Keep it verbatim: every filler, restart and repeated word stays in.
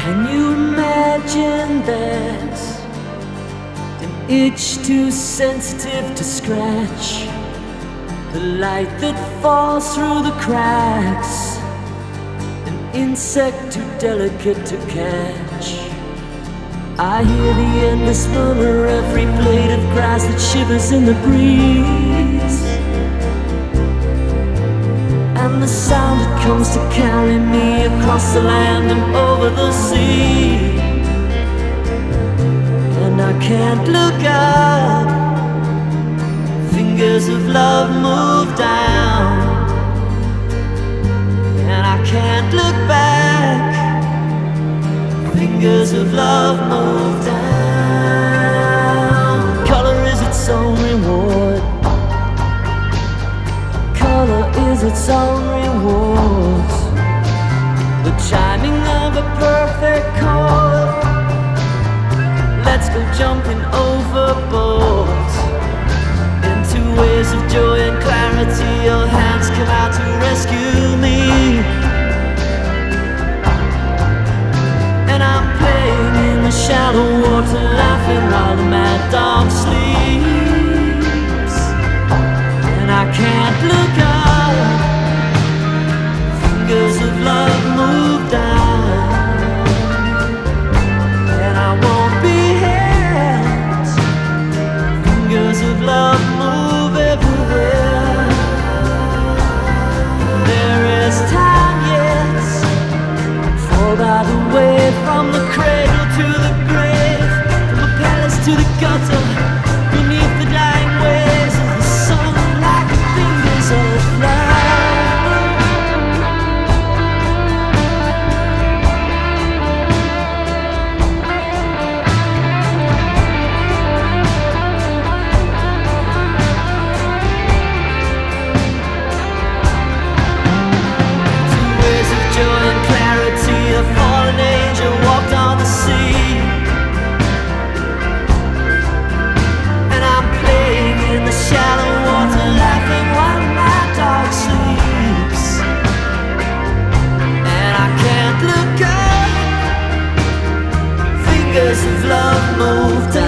Can you imagine that? An itch too sensitive to scratch, the light that falls through the cracks, an insect too delicate to catch. I hear the endless murmur, every blade of grass that shivers in the breeze, and the sound that comes to carry me across the land and over the sea. And I can't look up, fingers of love move down, and I can't look back, fingers of love move down. Color is its own reward, color is its own reward. The chiming of a perfect chord, let's go jumping overboard into waves of joy and clarity. Your hands come out to rescue me, and I'm playing in the shallow water, laughing while the mad dog sleeps. And I can't look up, fingers of love move down, and I won't be held, fingers of love move everywhere. There is time yet, fall by the way, from the cradle to the grave, from the palace to the gutter, beneath the dying waves of the sun, like fingers of love. Two waves of joy and clarity, a fallen angel walked on the sea, and I'm playing in the shallow water, laughing while my dog sleeps. And I can't look up, fingers of love move down.